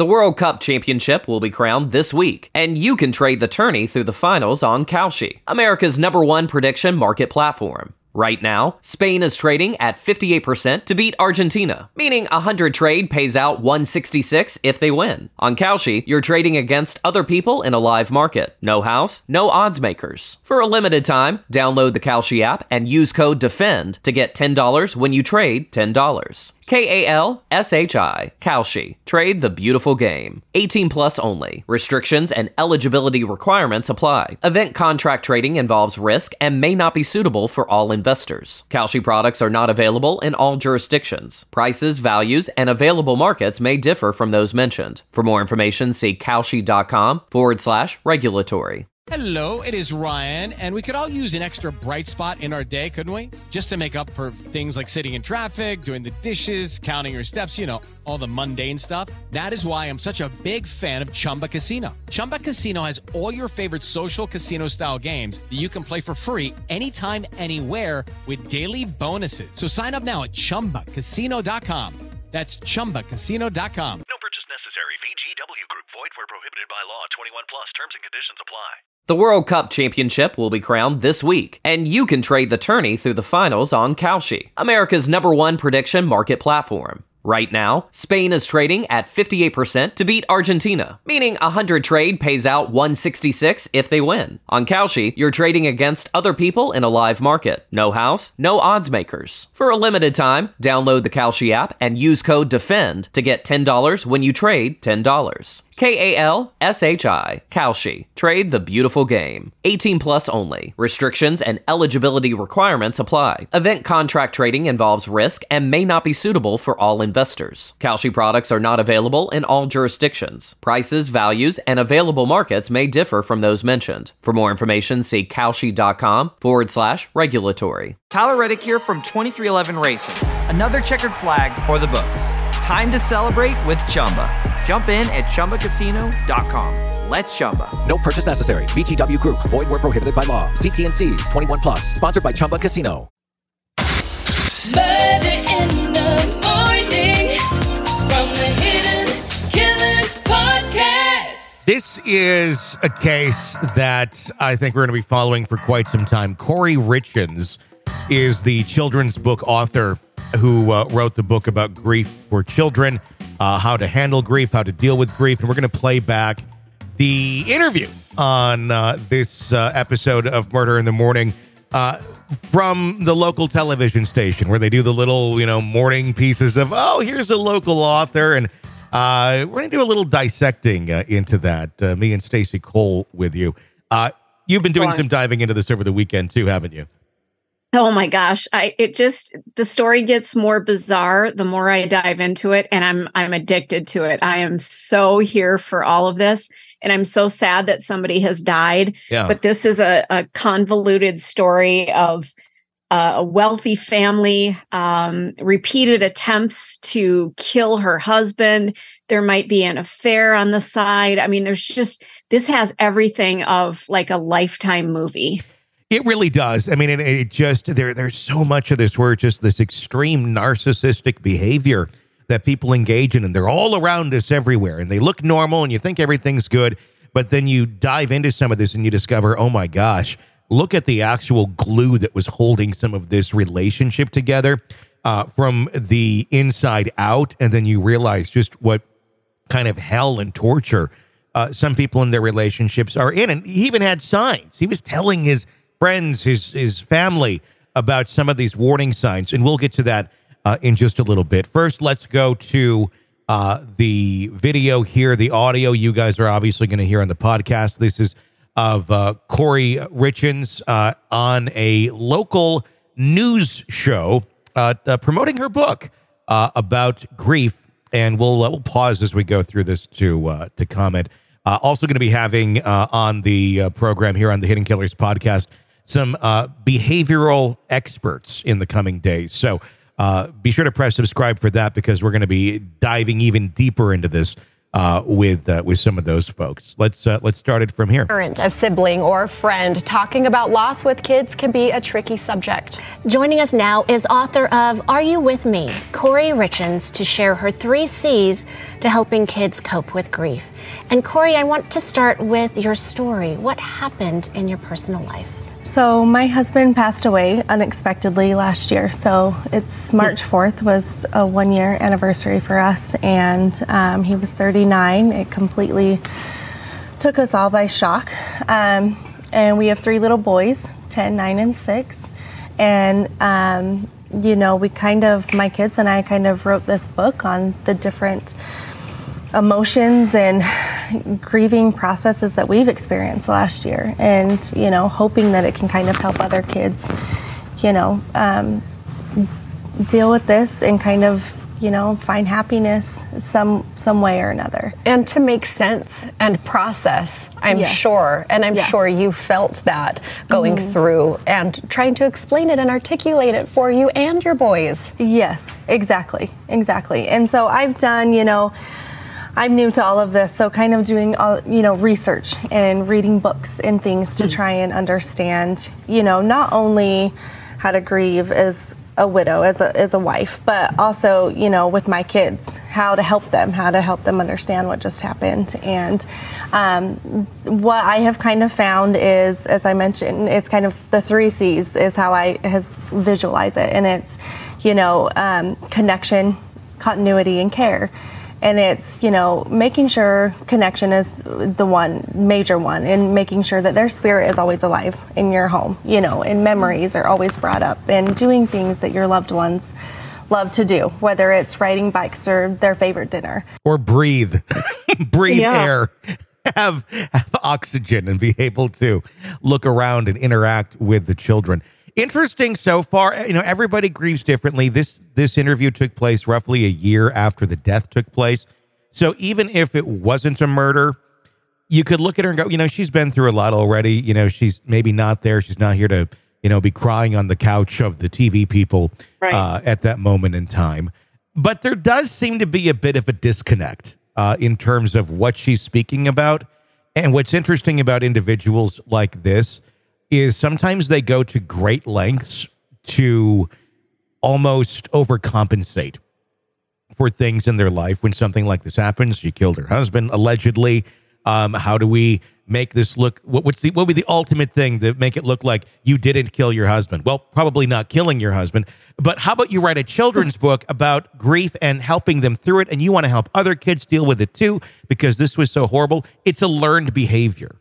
The World Cup Championship will be crowned this week, and you can trade the tourney through the finals on Kalshi, America's #1 prediction market platform. Right now, Spain is trading at 58% to beat Argentina, meaning 100 trade pays out 166 if they win. On Kalshi, you're trading against other people in a live market. No house, no odds makers. For a limited time, download the Kalshi app and use code DEFEND to get $10 when you trade $10. Kalshi. Kalshi. Trade the beautiful game. 18 plus only. Restrictions and eligibility requirements apply. Event contract trading involves risk and may not be suitable for all investors. Kalshi products are not available in all jurisdictions. Prices, values, and available markets may differ from those mentioned. For more information, see kalshi.com/regulatory. Hello, it is Ryan, and we could all use an extra bright spot in our day, couldn't we? Just to make up for things like sitting in traffic, doing the dishes, counting your steps, all the mundane stuff. That is why I'm such a big fan of Chumba Casino. Chumba Casino has all your favorite social casino-style games that you can play for free anytime, anywhere with daily bonuses. So sign up now at ChumbaCasino.com. That's ChumbaCasino.com. No purchase necessary. VGW Group. Void where prohibited by law. 21 plus. Terms and conditions apply. The World Cup Championship will be crowned this week, and you can trade the tourney through the finals on Kalshi, America's #1 prediction market platform. Right now, Spain is trading at 58% to beat Argentina, meaning 100 trade pays out 166 if they win. On Kalshi, you're trading against other people in a live market. No house, no odds makers. For a limited time, download the Kalshi app and use code DEFEND to get $10 when you trade $10. Kalshi. Kalshi. Trade the beautiful game. 18 plus only. Restrictions and eligibility requirements apply. Event contract trading involves risk and may not be suitable for all investors. Kalshi products are not available in all jurisdictions. Prices, values, and available markets may differ from those mentioned. For more information, see kalshi.com/regulatory. Tyler Reddick here from 23XI Racing. Another checkered flag for the books. Time to celebrate with Chumba. Jump in at ChumbaCasino.com. Let's Chumba. No purchase necessary. VGW Group. Void where prohibited by law. See T&Cs. 21 plus. Sponsored by Chumba Casino. Murder in the morning from the Hidden Killers podcast. This is a case that I think we're going to be following for quite some time. Corey Richins is the children's book author who wrote the book about grief for children, how to handle grief, how to deal with grief. And we're going to play back the interview on this episode of Murder in the Morning from the local television station where they do the little, morning pieces of, here's a local author. And we're going to do a little dissecting into that. Me and Stacey Cole with you. You've been doing some diving into this over the weekend too, haven't you? Oh my gosh. The story gets more bizarre the more I dive into it, and I'm addicted to it. I am so here for all of this, and I'm so sad that somebody has died. Yeah. But this is a convoluted story of a wealthy family, repeated attempts to kill her husband. There might be an affair on the side. I mean, this has everything of like a Lifetime movie. It really does. I mean, it just, there's so much of this where it's just this extreme narcissistic behavior that people engage in, and they're all around us everywhere, and they look normal, and you think everything's good, but then you dive into some of this and you discover, oh my gosh, look at the actual glue that was holding some of this relationship together from the inside out, and then you realize just what kind of hell and torture some people in their relationships are in. And he even had signs. He was telling his friends, his family about some of these warning signs, and we'll get to that in just a little bit. First, let's go to the video here, the audio you guys are obviously going to hear on the podcast. This is of Corey Richins on a local news show promoting her book about grief, and we'll pause as we go through this to comment. Also going to be having on the program here on the Hidden Killers podcast some behavioral experts in the coming days. So be sure to press subscribe for that, because we're going to be diving even deeper into this with some of those folks. Let's start it from here. Parent, a sibling, or a friend, talking about loss with kids can be a tricky subject. Joining us now is author of Are You With Me, Corey Richens, to share her 3 C's to helping kids cope with grief. And Corey, I want to start with your story. What happened in your personal life? So my husband passed away unexpectedly last year. So it's March 4th was a 1-year anniversary for us, and he was 39. It completely took us all by shock. And we have 3 little boys, 10, 9, and 6. And, my kids and I kind of wrote this book on the different emotions and grieving processes that we've experienced last year, and hoping that it can kind of help other kids deal with this and kind of find happiness some way or another, and to make sense and process. I'm sure you felt that going through and trying to explain it and articulate it for you and your boys. Yes, exactly. And so I've done I'm new to all of this, so kind of doing research and reading books and things to try and understand, not only how to grieve as a widow, as a wife, but also, with my kids, how to help them understand what just happened. And what I have kind of found is, as I mentioned, it's kind of the 3 C's is how I visualize it, and it's connection, continuity, and care. And it's, making sure connection is the major one, and making sure that their spirit is always alive in your home, and memories are always brought up, and doing things that your loved ones love to do, whether it's riding bikes or their favorite dinner. Or breathe air, have oxygen, and be able to look around and interact with the children. Interesting so far. Everybody grieves differently. This interview took place roughly a year after the death took place. So even if it wasn't a murder, you could look at her and go, she's been through a lot already. She's maybe not there. She's not here to, be crying on the couch of the TV people at that moment in time. But there does seem to be a bit of a disconnect in terms of what she's speaking about. And what's interesting about individuals like this is sometimes they go to great lengths to almost overcompensate for things in their life when something like this happens. She killed her husband, allegedly. How do we make this look? What would be the ultimate thing to make it look like you didn't kill your husband? Well, probably not killing your husband, but how about you write a children's book about grief and helping them through it, and you want to help other kids deal with it too, because this was so horrible. It's a learned behavior.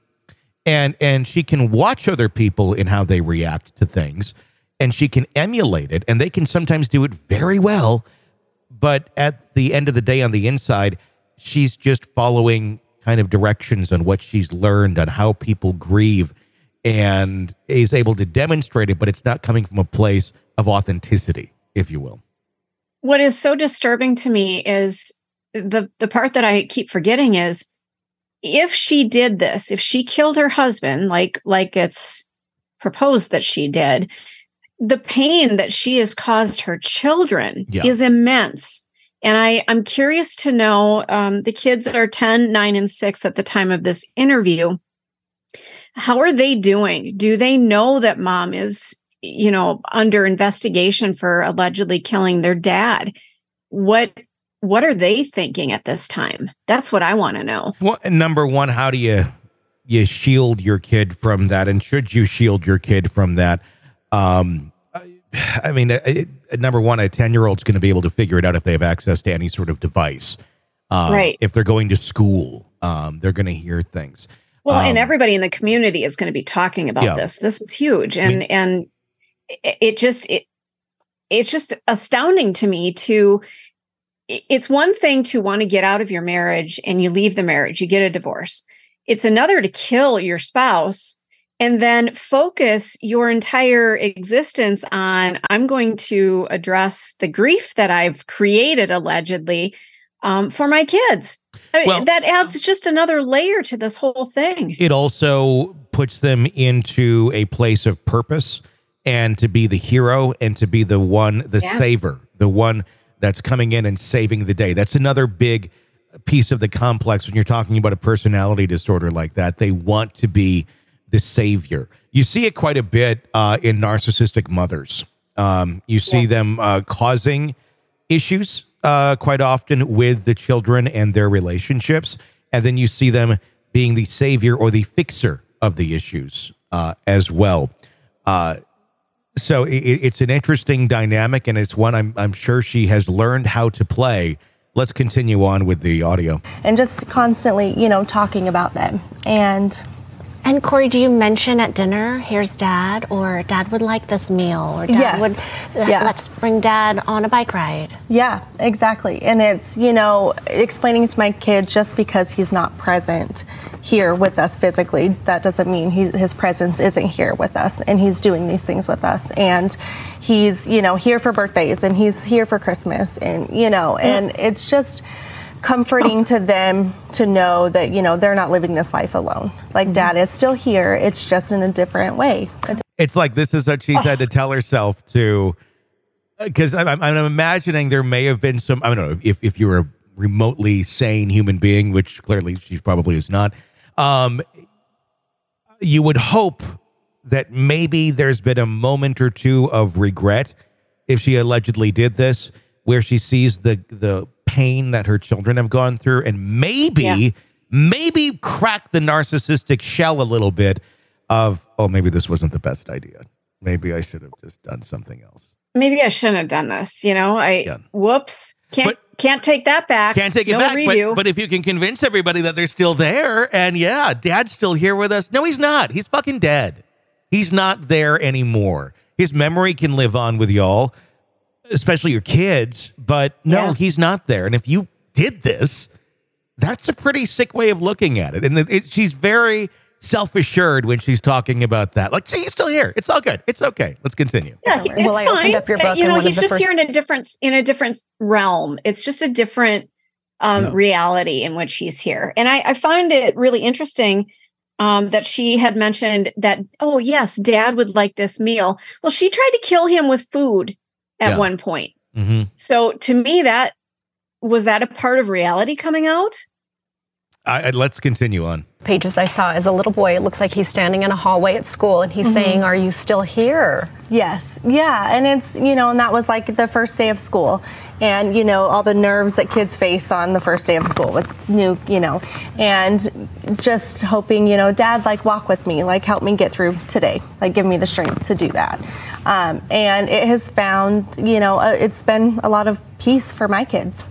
And she can watch other people in how they react to things, and she can emulate it, and they can sometimes do it very well. But at the end of the day, on the inside, she's just following kind of directions on what she's learned on how people grieve, and is able to demonstrate it, but it's not coming from a place of authenticity, if you will. What is so disturbing to me is the part that I keep forgetting is, if she did this, if she killed her husband, like it's proposed that she did, the pain that she has caused her children is immense. And I'm curious to know, the kids are 10, 9, and 6 at the time of this interview. How are they doing? Do they know that mom is, under investigation for allegedly killing their dad? What are they thinking at this time? That's what I want to know. Well, number one, how do you shield your kid from that? And should you shield your kid from that? Number one, a 10-year-old's going to be able to figure it out if they have access to any sort of device. Right. If they're going to school, they're going to hear things. Well, and everybody in the community is going to be talking about this. This is huge. And it's just astounding to me it's one thing to want to get out of your marriage and you leave the marriage, you get a divorce. It's another to kill your spouse and then focus your entire existence on, I'm going to address the grief that I've created allegedly for my kids. That adds just another layer to this whole thing. It also puts them into a place of purpose, and to be the hero, and to be the one, the saver, the one that's coming in and saving the day. That's another big piece of the complex when you're talking about a personality disorder like that. They want to be the savior. You see it quite a bit in narcissistic mothers. You see them causing issues quite often with the children and their relationships. And then you see them being the savior or the fixer of the issues as well. So it's an interesting dynamic, and it's one I'm sure she has learned how to play. Let's continue on with the audio. And just constantly, talking about them. And Corey, do you mention at dinner, here's Dad, or Dad would like this meal, or Dad would, let's bring Dad on a bike ride? Yeah, exactly. And it's, explaining to my kid, just because he's not present here with us physically, that doesn't mean his presence isn't here with us, and he's doing these things with us. And he's, here for birthdays, and he's here for Christmas, and, and it's just comforting to them to know that, they're not living this life alone. Like, Dad is still here. It's just in a different way. It's like this is what she's had to tell herself to, because I'm imagining there may have been some, I don't know, if you're a remotely sane human being, which clearly she probably is not, you would hope that maybe there's been a moment or two of regret if she allegedly did this, where she sees the pain that her children have gone through, and maybe crack the narcissistic shell a little bit of, oh, maybe this wasn't the best idea. Maybe I should have just done something else. Maybe I shouldn't have done this. Whoops. Can't take that back. Can't take it back. But if you can convince everybody that they're still there, and Dad's still here with us. No, he's not. He's fucking dead. He's not there anymore. His memory can live on with y'all, especially your kids, but no, he's not there. And if you did this, that's a pretty sick way of looking at it. And she's very self-assured when she's talking about that. Like, see, he's still here. It's all good. It's okay. Let's continue. Yeah, it's fine. I opened up your book, he's just here in a different realm. It's just a different reality in which he's here. And I find it really interesting that she had mentioned that, oh, yes, Dad would like this meal. Well, she tried to kill him with food at one point. Mm-hmm. So to me, was that a part of reality coming out? Let's continue on. Pages I saw as a little boy, it looks like he's standing in a hallway at school and he's saying, "Are you still here?" Yes. Yeah. And it's, and that was like the first day of school, and, all the nerves that kids face on the first day of school with new, and just hoping, Dad, like, walk with me, like, help me get through today, like, give me the strength to do that. And it has found, it's been a lot of peace for my kids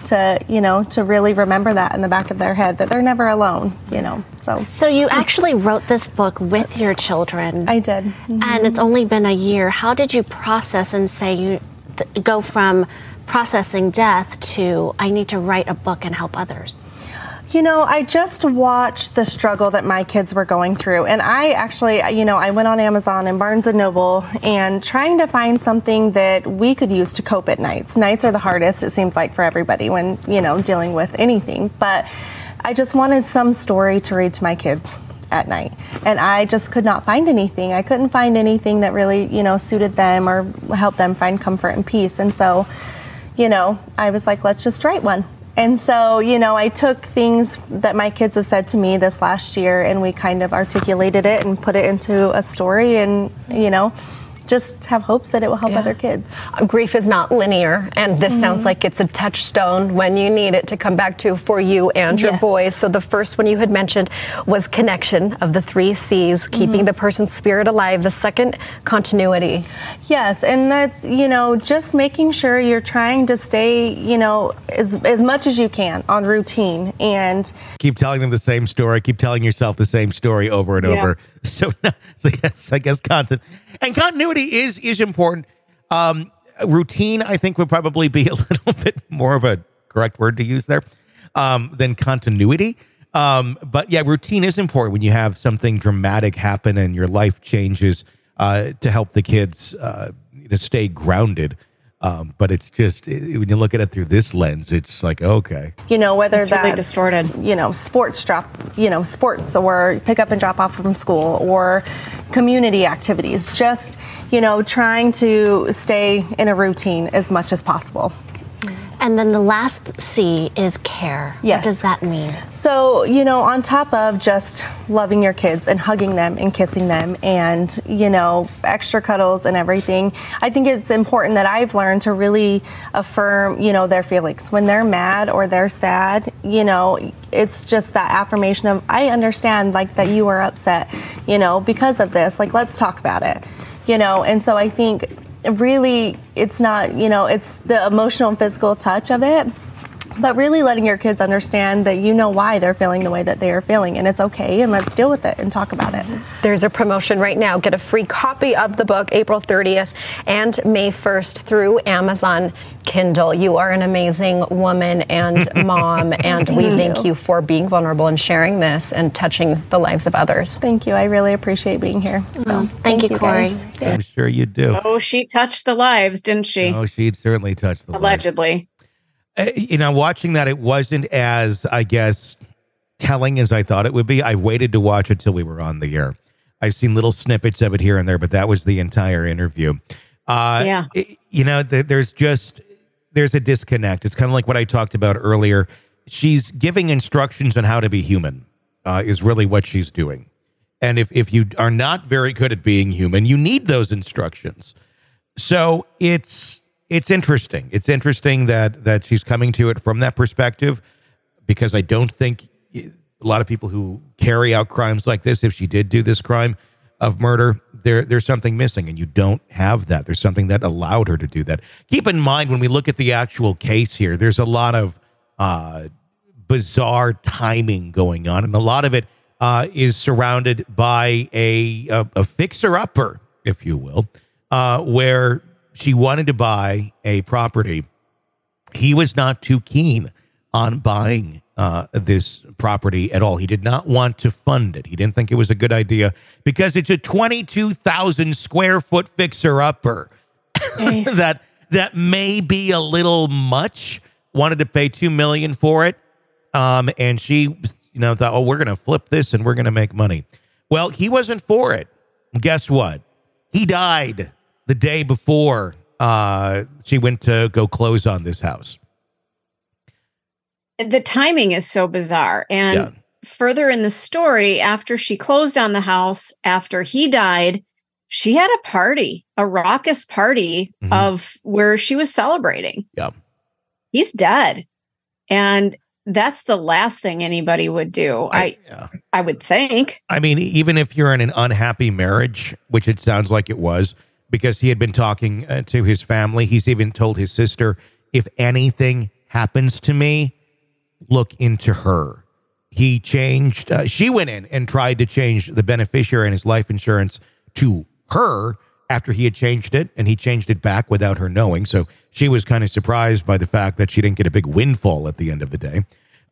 to really remember that in the back of their head, that they're never alone, So you actually wrote this book with your children. I did. Mm-hmm. And it's only been a year. How did you process and say go from processing death to, I need to write a book and help others? I just watched the struggle that my kids were going through. And I actually, I went on Amazon and Barnes & Noble and trying to find something that we could use to cope at nights. Nights are the hardest, it seems like, for everybody when, dealing with anything. But I just wanted some story to read to my kids at night. And I just could not find anything. I couldn't find anything that really, suited them or helped them find comfort and peace. And so, I was like, let's just write one. And so, I took things that my kids have said to me this last year, and we kind of articulated it and put it into a story, and, just have hopes that it will help other kids. Grief is not linear, and this sounds like it's a touchstone when you need it to come back to for you and your boys. So the first one you had mentioned was connection of the 3 C's, keeping the person's spirit alive. The second, continuity. Yes, and that's, just making sure you're trying to stay, as much as you can on routine, and keep telling them the same story, keep telling yourself the same story over and over. So yes, I guess continuity is important. Routine, I think, would probably be a little bit more of a correct word to use there than continuity. But yeah, routine is important when you have something dramatic happen and your life changes to help the kids to stay grounded. But it's just, when you look at it through this lens, it's like, okay. Whether it's that's really distorted. Sports or pick up and drop off from school or community activities, just, trying to stay in a routine as much as possible. And then the last C is care. Yes. What does that mean? So, on top of just loving your kids and hugging them and kissing them and, extra cuddles and everything, I think it's important that I've learned to really affirm, their feelings. When they're mad or they're sad, it's just that affirmation of, I understand, like, that you are upset, because of this. Like, let's talk about it, And so I think really it's not, it's the emotional and physical touch of it, but really letting your kids understand that why they're feeling the way that they are feeling, and it's okay, and let's deal with it and talk about it. There's a promotion right now. Get a free copy of the book April 30th and May 1st through Amazon Kindle. You are an amazing woman and mom, and we thank you for being vulnerable and sharing this and touching the lives of others. Thank you. I really appreciate being here. So, thank you, Corey. guys. I'm sure you do. Oh, she touched the lives, didn't she? Oh, she certainly touched the lives. Allegedly. Watching that, it wasn't as, I guess, telling as I thought it would be. I waited to watch it till we were on the air. I've seen little snippets of it here and there, but that was the entire interview. Yeah. There's a disconnect. It's kind of like what I talked about earlier. She's giving instructions on how to be human, is really what she's doing. And if you are not very good at being human, you need those instructions. So it's interesting. It's interesting that she's coming to it from that perspective, because I don't think a lot of people who carry out crimes like this, if she did do this crime of murder, there's something missing, and you don't have that. There's something that allowed her to do that. Keep in mind, when we look at the actual case here, there's a lot of bizarre timing going on, and a lot of it is surrounded by a fixer-upper, if you will, where she wanted to buy a property. He was not too keen on buying this property at all. He did not want to fund it. He didn't think it was a good idea because it's a 22,000 square foot fixer-upper that may be a little much. Wanted to pay $2 million for it, and she, thought, oh, we're going to flip this and we're going to make money. Well, he wasn't for it. Guess what? He died the day before she went to go close on this house. The timing is so bizarre. And further in the story, after she closed on the house, after he died, she had a party, a raucous party of where she was celebrating. Yeah. He's dead. And that's the last thing anybody would do. I would think. I mean, even if you're in an unhappy marriage, which it sounds like it was, because he had been talking to his family. He's even told his sister, if anything happens to me, look into her. He changed. She went in and tried to change the beneficiary and his life insurance to her after he had changed it, and he changed it back without her knowing. So she was kind of surprised by the fact that she didn't get a big windfall at the end of the day.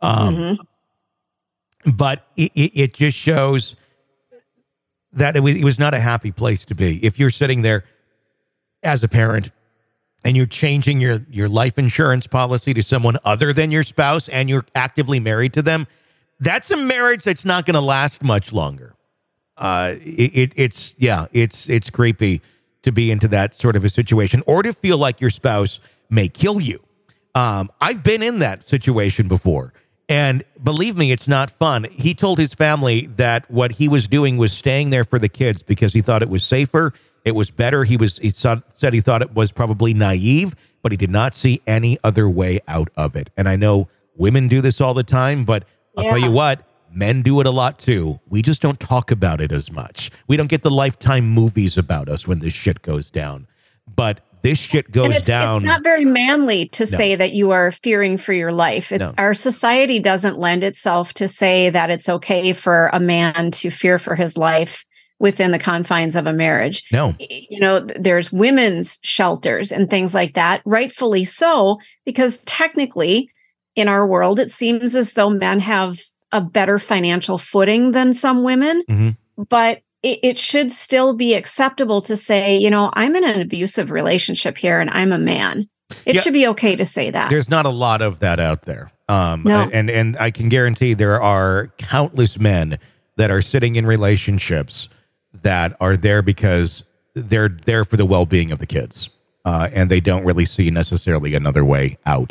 But it just shows that it was not a happy place to be. If you're sitting there as a parent and you're changing your life insurance policy to someone other than your spouse and you're actively married to them, that's a marriage that's not going to last much longer. It's creepy to be into that sort of a situation, or to feel like your spouse may kill you. I've been in that situation before, and believe me, it's not fun. He told his family that what he was doing was staying there for the kids because he thought it was safer. It was better. He said he thought it was probably naive, but he did not see any other way out of it. And I know women do this all the time, but I'll tell you what, men do it a lot too. We just don't talk about it as much. We don't get the Lifetime movies about us when this shit goes down. But this shit goes down. It's not very manly to say that you are fearing for your life. Our society doesn't lend itself to say that it's okay for a man to fear for his life within the confines of a marriage. No. There's women's shelters and things like that, rightfully so, because technically in our world, it seems as though men have a better financial footing than some women, but it should still be acceptable to say, I'm in an abusive relationship here and I'm a man. It should be okay to say that. There's not a lot of that out there. No. And I can guarantee there are countless men that are sitting in relationships that are there because they're there for the well-being of the kids. And they don't really see necessarily another way out.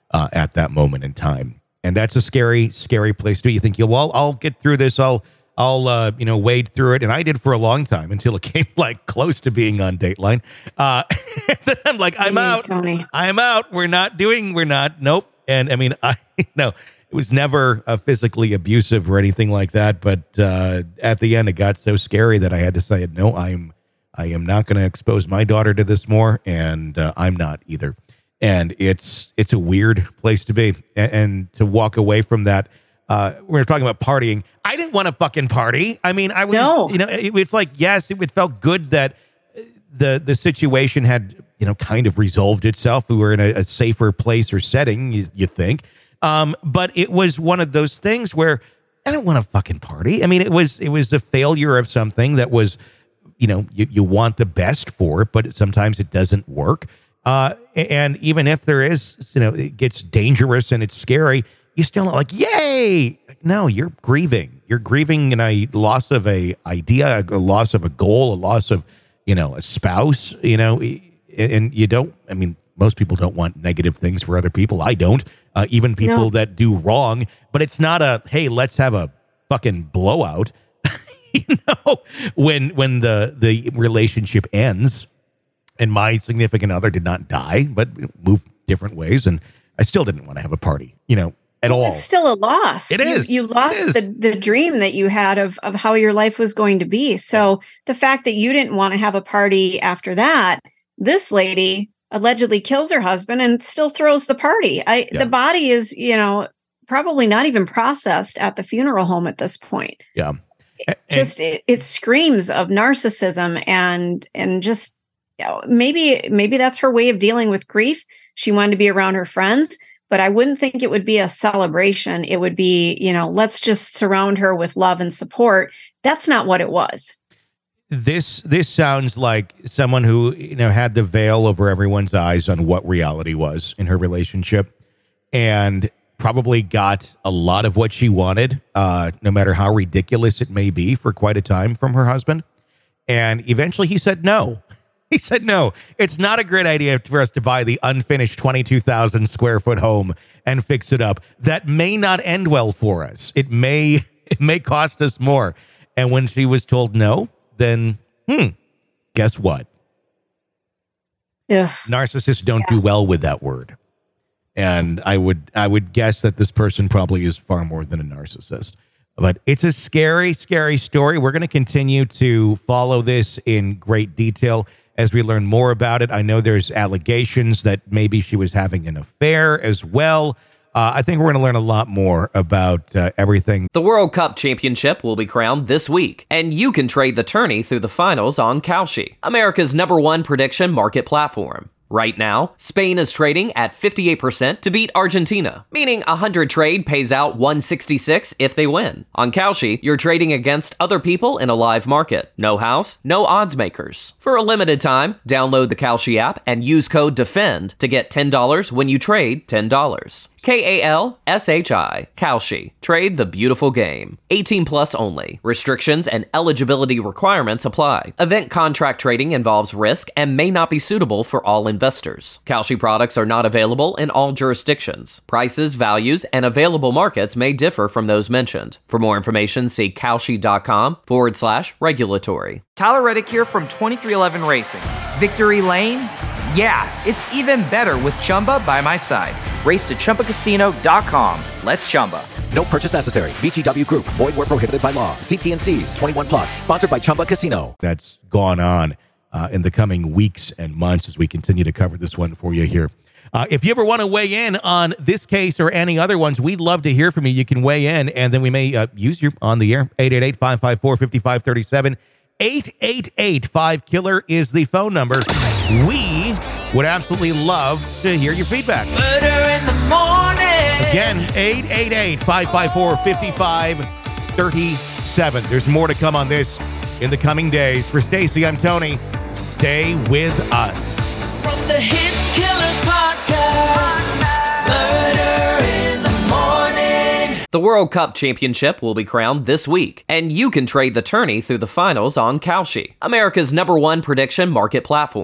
at that moment in time. And that's a scary, scary place to be. You think, well, I'll get through this. I'll wade through it. And I did for a long time until it came like close to being on Dateline. Then I'm like, I'm out. Tony. I'm out. Nope. And I mean, it was never physically abusive or anything like that. But at the end, it got so scary that I had to say, no, I am not going to expose my daughter to this more. And I'm not either. And it's a weird place to be. And to walk away from that. We're talking about partying. I didn't want to fucking party. I mean, I was, it's like, yes, it felt good that the situation had, kind of resolved itself. We were in a safer place or setting, you think. But it was one of those things where I don't want to fucking party. I mean, it was a failure of something that was, you want the best for it, but sometimes it doesn't work. And even if there is, it gets dangerous and it's scary, you're still not like, yay! No, you're grieving. You're grieving in a loss of a idea, a loss of a goal, a loss of, a spouse, and you don't, I mean, most people don't want negative things for other people. I don't, even people that do wrong, but it's not a, hey, let's have a fucking blowout, when the relationship ends. And my significant other did not die, but moved different ways. And I still didn't want to have a party, at all. It's still a loss. It is. You lost the dream that you had of how your life was going to be. So the fact that you didn't want to have a party after that, this lady allegedly kills her husband and still throws the party. The body is, probably not even processed at the funeral home at this point. Yeah. It screams of narcissism and just, maybe that's her way of dealing with grief. She wanted to be around her friends, but I wouldn't think it would be a celebration. It would be, let's just surround her with love and support. That's not what it was. This sounds like someone who, had the veil over everyone's eyes on what reality was in her relationship and probably got a lot of what she wanted, no matter how ridiculous it may be, for quite a time from her husband. And eventually he said no. He said, no, it's not a great idea for us to buy the unfinished 22,000 square foot home and fix it up. That may not end well for us. It may cost us more. And when she was told no, then, guess what? Yeah. Narcissists don't do well with that word. And I would guess that this person probably is far more than a narcissist. But it's a scary, scary story. We're going to continue to follow this in great detail as we learn more about it. I know there's allegations that maybe she was having an affair as well. I think we're going to learn a lot more about everything. The World Cup Championship will be crowned this week, and you can trade the tourney through the finals on Kalshi, America's #1 prediction market platform. Right now, Spain is trading at 58% to beat Argentina, meaning 100 trade pays out 166 if they win. On Kalshi, you're trading against other people in a live market. No house, no odds makers. For a limited time, download the Kalshi app and use code DEFEND to get $10 when you trade $10. Kalshi. Kalshi. Trade the beautiful game. 18 plus only. Restrictions and eligibility requirements apply. Event contract trading involves risk and may not be suitable for all investors. Kalshi products are not available in all jurisdictions. Prices, values, and available markets may differ from those mentioned. For more information, see Kalshi.com/regulatory. Tyler Reddick here from 2311 Racing. Victory Lane? Yeah, it's even better with Chumba by my side. Race to ChumbaCasino.com. Let's Chumba. No purchase necessary. VGW Group. Void where prohibited by law. See T&Cs. 21 plus. Sponsored by Chumba Casino. That's gone on in the coming weeks and months as we continue to cover this one for you here. If you ever want to weigh in on this case or any other ones, we'd love to hear from you. You can weigh in, and then we may use you on the air. 888-554-5537. 888-5-KILLER is the phone number. We would absolutely love to hear your feedback. Murder in the morning. Again, 888-554-5537. There's more to come on this in the coming days. For Stacey, I'm Tony. Stay with us. From the Hit Killers Podcast. Murder in the morning. The World Cup Championship will be crowned this week, and you can trade the tourney through the finals on Kalshi, America's #1 prediction market platform.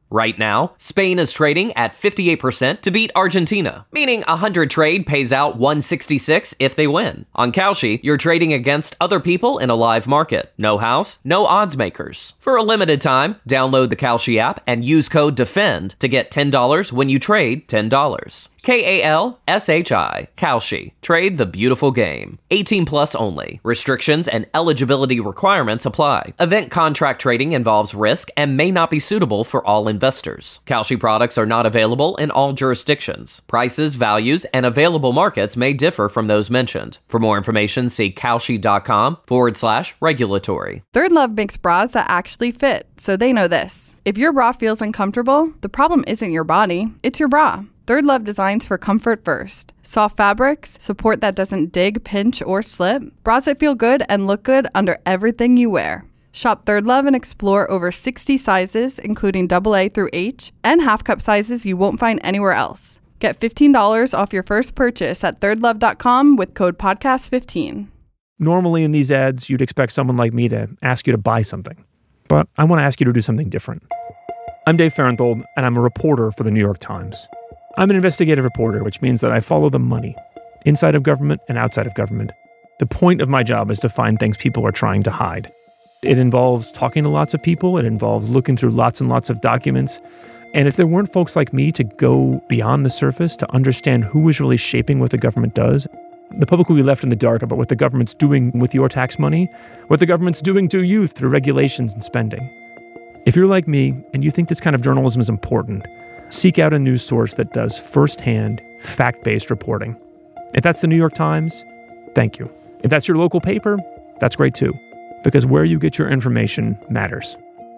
Right now, Spain is trading at 58% to beat Argentina, meaning 100 trade pays out 166 if they win. On Kalshi, you're trading against other people in a live market. No house, no odds makers. For a limited time, download the Kalshi app and use code DEFEND to get $10 when you trade $10. Kalshi. Kalshi. Trade the beautiful game. 18 plus only. Restrictions and eligibility requirements apply. Event contract trading involves risk and may not be suitable for all investors. Kalshi products are not available in all jurisdictions. Prices, values, and available markets may differ from those mentioned. For more information, see Kalshi.com/regulatory. Third Love makes bras that actually fit, so they know this. If your bra feels uncomfortable, the problem isn't your body, it's your bra. Third Love designs for comfort first. Soft fabrics, support that doesn't dig, pinch, or slip. Bras that feel good and look good under everything you wear. Shop Third Love and explore over 60 sizes, including AA through H, and half cup sizes you won't find anywhere else. Get $15 off your first purchase at thirdlove.com with code podcast15. Normally in these ads, you'd expect someone like me to ask you to buy something. But I want to ask you to do something different. I'm Dave Farenthold, and I'm a reporter for the New York Times. I'm an investigative reporter, which means that I follow the money, inside of government and outside of government. The point of my job is to find things people are trying to hide. It involves talking to lots of people. It involves looking through lots and lots of documents. And if there weren't folks like me to go beyond the surface to understand who is really shaping what the government does, the public will be left in the dark about what the government's doing with your tax money, what the government's doing to you through regulations and spending. If you're like me and you think this kind of journalism is important, seek out a news source that does firsthand, fact-based reporting. If that's the New York Times, thank you. If that's your local paper, that's great too, because where you get your information matters.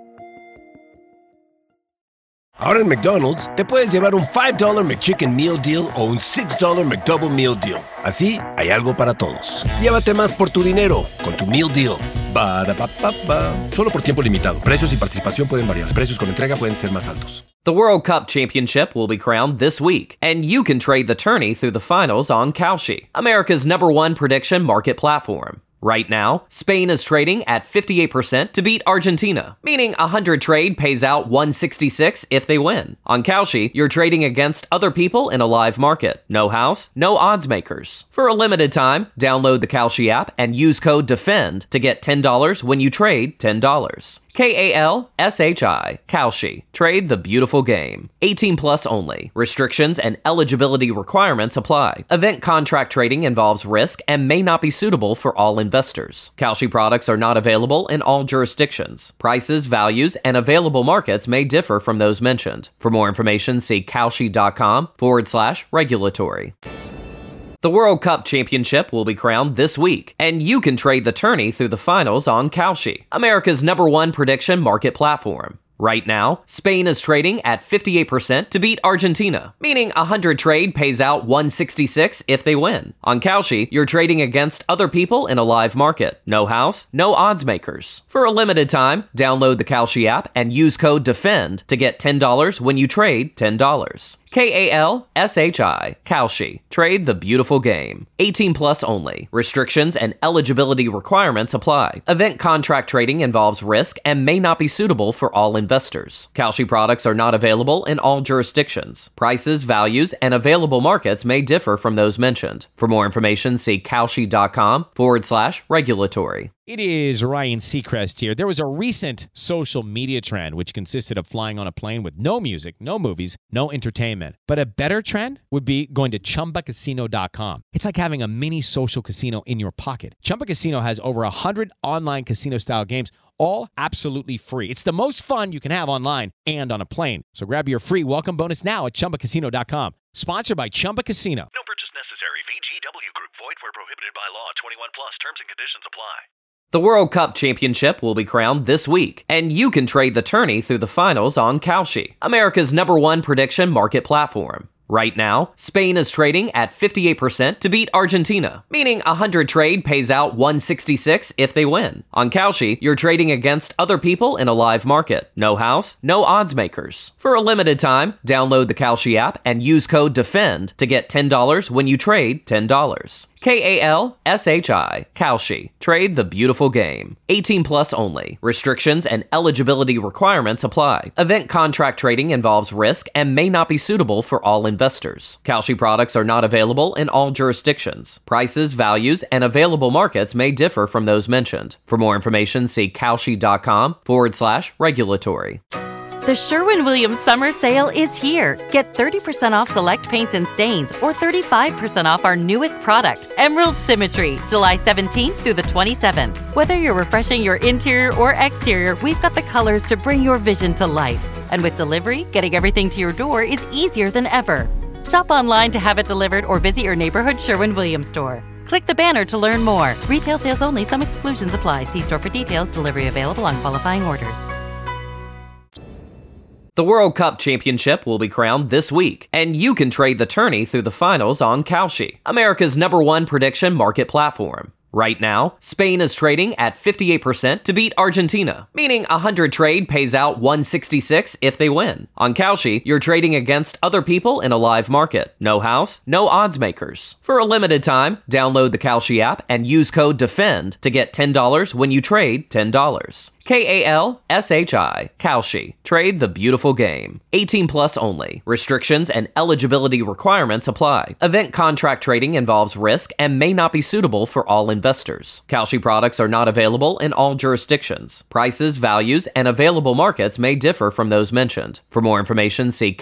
Ahora en McDonald's, te puedes llevar un $5 McChicken Meal Deal o un $6 McDouble Meal Deal. Así, hay algo para todos. Llévate más por tu dinero con tu Meal Deal. Ba-da-ba-ba-ba. Solo por tiempo limitado. Precios y participación pueden variar. Precios con entrega pueden ser más altos. The World Cup Championship will be crowned this week, and you can trade the tourney through the finals on Kalshi, America's #1 prediction market platform. Right now, Spain is trading at 58% to beat Argentina, meaning 100 trade pays out 166 if they win. On Kalshi, you're trading against other people in a live market. No house, no odds makers. For a limited time, download the Kalshi app and use code DEFEND to get $10 when you trade $10. Kalshi. Kalshi. Trade the beautiful game. 18 plus only. Restrictions and eligibility requirements apply. Event contract trading involves risk and may not be suitable for all investors. Kalshi products are not available in all jurisdictions. Prices, values, and available markets may differ from those mentioned. For more information, see Kalshi.com/regulatory. The World Cup Championship will be crowned this week, and you can trade the tourney through the finals on Kalshi, America's #1 prediction market platform. Right now, Spain is trading at 58% to beat Argentina, meaning 100 trade pays out 166 if they win. On Kalshi, you're trading against other people in a live market. No house, no odds makers. For a limited time, download the Kalshi app and use code DEFEND to get $10 when you trade $10. Kalshi. Kalshi. Trade the beautiful game. 18 plus only. Restrictions and eligibility requirements apply. Event contract trading involves risk and may not be suitable for all investors. Kalshi products are not available in all jurisdictions. Prices, values, and available markets may differ from those mentioned. For more information, see Kalshi.com/regulatory. It is Ryan Seacrest here. There was a recent social media trend which consisted of flying on a plane with no music, no movies, no entertainment. But a better trend would be going to ChumbaCasino.com. It's like having a mini social casino in your pocket. Chumba Casino has over 100 online casino-style games, all absolutely free. It's the most fun you can have online and on a plane. So grab your free welcome bonus now at ChumbaCasino.com. Sponsored by Chumba Casino. No purchase necessary. VGW Group. Void where prohibited by law. 21 plus. Terms and conditions apply. The World Cup Championship will be crowned this week, and you can trade the tourney through the finals on Kalshi, America's #1 prediction market platform. Right now, Spain is trading at 58% to beat Argentina, meaning 100 trade pays out 166 if they win. On Kalshi, you're trading against other people in a live market. No house, no odds makers. For a limited time, download the Kalshi app and use code DEFEND to get $10 when you trade $10. Kalshi. Kalshi. Trade the beautiful game. 18 plus only. Restrictions and eligibility requirements apply. Event contract trading involves risk and may not be suitable for all investors. Kalshi products are not available in all jurisdictions. Prices, values, and available markets may differ from those mentioned. For more information, see Kalshi.com/regulatory. The Sherwin-Williams Summer Sale is here. Get 30% off select paints and stains or 35% off our newest product, Emerald Symmetry, July 17th through the 27th. Whether you're refreshing your interior or exterior, we've got the colors to bring your vision to life. And with delivery, getting everything to your door is easier than ever. Shop online to have it delivered or visit your neighborhood Sherwin-Williams store. Click the banner to learn more. Retail sales only. Some exclusions apply. See store for details. Delivery available on qualifying orders. The World Cup Championship will be crowned this week, and you can trade the tourney through the finals on Kalshi, America's #1 prediction market platform. Right now, Spain is trading at 58% to beat Argentina, meaning 100 trade pays out 166 if they win. On Kalshi, you're trading against other people in a live market. No house, no odds makers. For a limited time, download the Kalshi app and use code DEFEND to get $10 when you trade $10. Kalshi. Kalshi. Trade the beautiful game. 18 plus only. Restrictions and eligibility requirements apply. Event contract trading involves risk and may not be suitable for all investors. Kalshi products are not available in all jurisdictions. Prices, values, and available markets may differ from those mentioned. For more information, see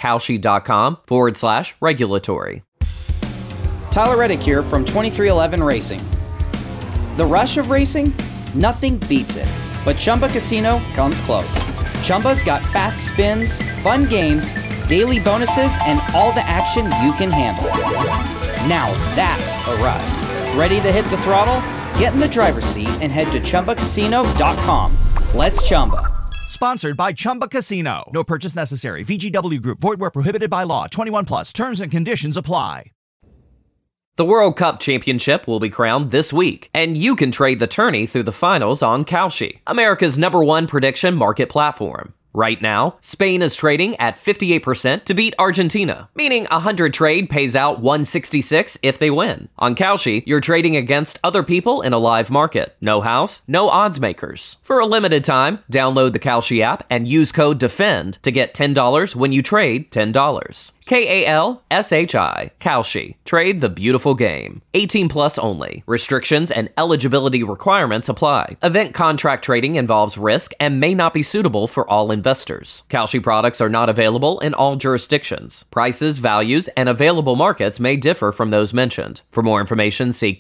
Kalshi.com/regulatory. Tyler Reddick here from 2311 Racing. The rush of racing? Nothing beats it. But Chumba Casino comes close. Chumba's got fast spins, fun games, daily bonuses, and all the action you can handle. Now that's a ride. Ready to hit the throttle? Get in the driver's seat and head to ChumbaCasino.com. Let's Chumba. Sponsored by Chumba Casino. No purchase necessary. VGW Group. Void where prohibited by law. 21 plus. Terms and conditions apply. The World Cup Championship will be crowned this week, and you can trade the tourney through the finals on Kalshi, America's #1 prediction market platform. Right now, Spain is trading at 58% to beat Argentina, meaning 100 trade pays out 166 if they win. On Kalshi, you're trading against other people in a live market. No house, no odds makers. For a limited time, download the Kalshi app and use code DEFEND to get $10 when you trade $10. Kalshi. Kalshi. Trade the beautiful game. 18 plus only. Restrictions and eligibility requirements apply. Event contract trading involves risk and may not be suitable for all investors. Kalshi products are not available in all jurisdictions. Prices, values, and available markets may differ from those mentioned. For more information, see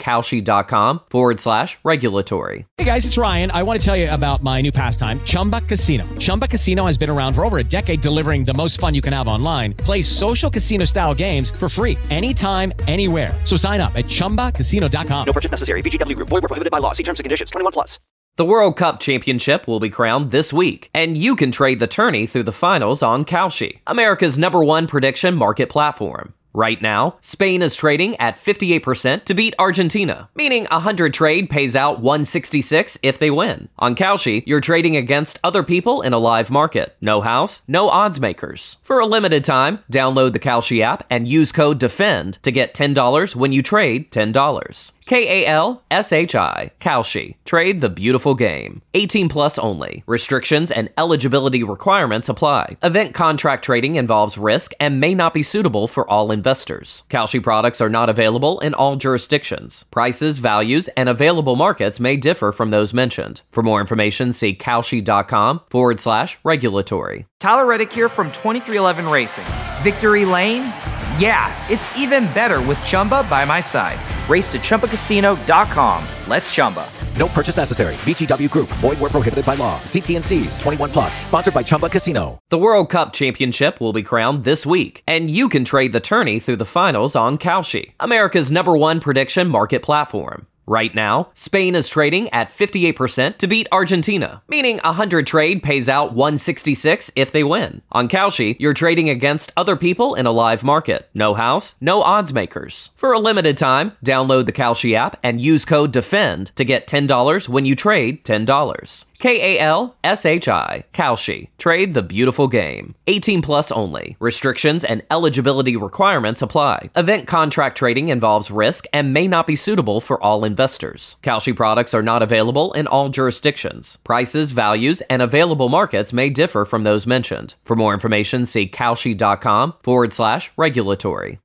Kalshi.com/regulatory. Hey guys, it's Ryan. I want to tell you about my new pastime, Chumba Casino. Chumba Casino has been around for over a decade, delivering the most fun you can have online. Play social casino style games for free anytime, anywhere. So sign up at ChumbaCasino.com. No purchase necessary. VGW Group. Void where prohibited by law. See terms and conditions. 21 plus. The World Cup Championship will be crowned this week, and you can trade the tourney through the finals on Kalshi, America's #1 prediction market platform. Right now, Spain is trading at 58% to beat Argentina, meaning 100 trade pays out 166 if they win. On Kalshi, you're trading against other people in a live market. No house, no odds makers. For a limited time, download the Kalshi app and use code DEFEND to get $10 when you trade $10. Kalshi. Kalshi. Trade the beautiful game. 18 plus only. Restrictions and eligibility requirements apply. Event contract trading involves risk and may not be suitable for all investors. Kalshi products are not available in all jurisdictions. Prices, values, and available markets may differ from those mentioned. For more information, see Kalshi.com/regulatory. Tyler Reddick here from 2311 Racing. Victory Lane? Yeah, it's even better with Chumba by my side. Race to ChumbaCasino.com. Let's Chumba. No purchase necessary. VGW Group. Void where prohibited by law. See T&Cs. 21 plus. Sponsored by Chumba Casino. The World Cup Championship will be crowned this week, and you can trade the tourney through the finals on Kalshi, America's #1 prediction market platform. Right now, Spain is trading at 58% to beat Argentina, meaning 100 trade pays out 166 if they win. On Kalshi, you're trading against other people in a live market. No house, no odds makers. For a limited time, download the Kalshi app and use code DEFEND to get $10 when you trade $10. Kalshi. Kalshi. Trade the beautiful game. 18 plus only. Restrictions and eligibility requirements apply. Event contract trading involves risk and may not be suitable for all investors. Kalshi products are not available in all jurisdictions. Prices, values, and available markets may differ from those mentioned. For more information, see kalshi.com/regulatory.